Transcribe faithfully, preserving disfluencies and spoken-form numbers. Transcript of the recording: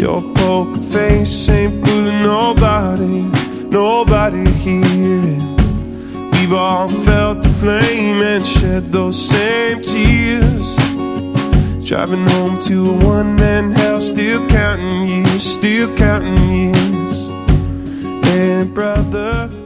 Your poker face ain't fooling nobody, nobody here. We've all felt the flame and shed those same tears. Driving home to a one-man house, still counting years, still counting years. And brother,